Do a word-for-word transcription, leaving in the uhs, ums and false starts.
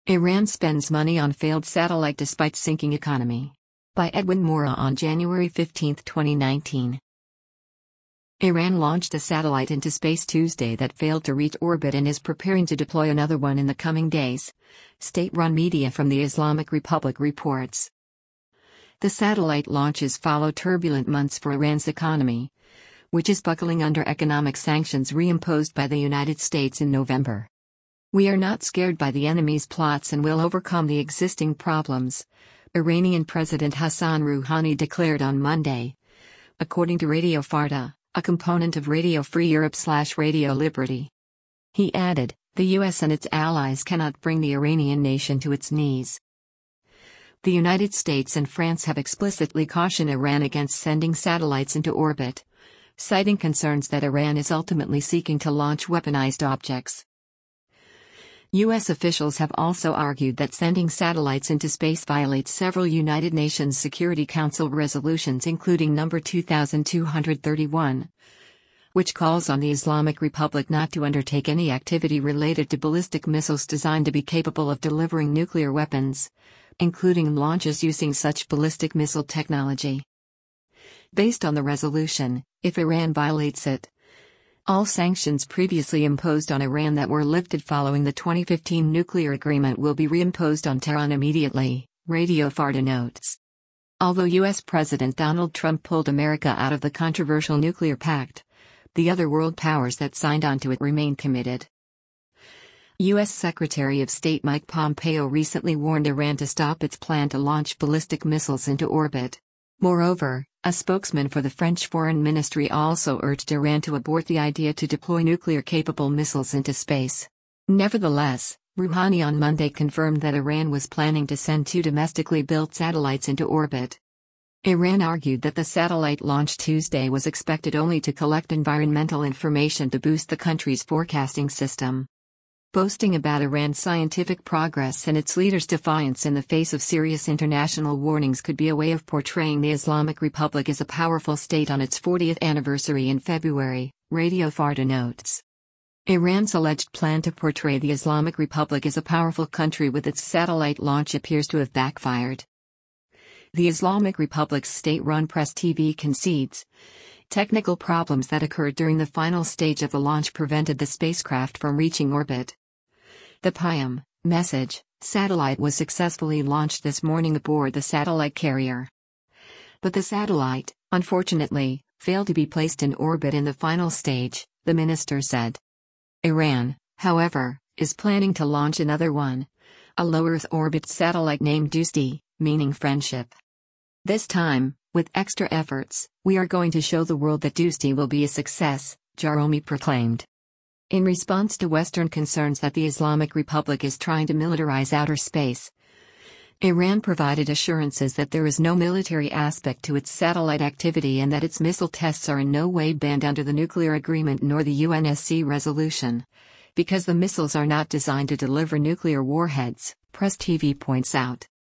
Iran spends money on failed satellite despite sinking economy. By Edwin Mora on January fifteenth, twenty nineteen. Iran launched a satellite into space Tuesday that failed to reach orbit and is preparing to deploy another one in the coming days, state-run media from the Islamic Republic reports. The satellite launches follow turbulent months for Iran's economy, which is buckling under economic sanctions reimposed by the United States in November. "We are not scared by the enemy's plots and will overcome the existing problems," Iranian President Hassan Rouhani declared on Monday, according to Radio Farda, a component of Radio Free Europe slash Radio Liberty. He added, "The U S and its allies cannot bring the Iranian nation to its knees." The United States and France have explicitly cautioned Iran against sending satellites into orbit, citing concerns that Iran is ultimately seeking to launch weaponized objects. U S officials have also argued that sending satellites into space violates several United Nations Security Council resolutions, including number two thousand two hundred thirty-one, which calls on the Islamic Republic not to undertake any activity related to ballistic missiles designed to be capable of delivering nuclear weapons, including launches using such ballistic missile technology. Based on the resolution, if Iran violates it, all sanctions previously imposed on Iran that were lifted following the twenty fifteen nuclear agreement will be reimposed on Tehran immediately, Radio Farda notes. Although U S President Donald Trump pulled America out of the controversial nuclear pact, the other world powers that signed onto it remain committed. U S Secretary of State Mike Pompeo recently warned Iran to stop its plan to launch ballistic missiles into orbit. Moreover, a spokesman for the French Foreign Ministry also urged Iran to abort the idea to deploy nuclear-capable missiles into space. Nevertheless, Rouhani on Monday confirmed that Iran was planning to send two domestically built satellites into orbit. Iran argued that the satellite launch Tuesday was expected only to collect environmental information to boost the country's forecasting system. Boasting about Iran's scientific progress and its leaders' defiance in the face of serious international warnings could be a way of portraying the Islamic Republic as a powerful state on its fortieth anniversary in February, Radio Farda notes. Iran's alleged plan to portray the Islamic Republic as a powerful country with its satellite launch appears to have backfired. The Islamic Republic's state-run Press T V concedes technical problems that occurred during the final stage of the launch prevented the spacecraft from reaching orbit. The Payam message satellite was successfully launched this morning aboard the satellite carrier. But the satellite, unfortunately, failed to be placed in orbit in the final stage, the minister said. Iran, however, is planning to launch another one, a low Earth orbit satellite named Dosti, meaning friendship. This time, with extra efforts, we are going to show the world that Dosti will be a success, Jahromi proclaimed. In response to Western concerns that the Islamic Republic is trying to militarize outer space, Iran provided assurances that there is no military aspect to its satellite activity and that its missile tests are in no way banned under the nuclear agreement nor the U N S C resolution, because the missiles are not designed to deliver nuclear warheads, Press T V points out.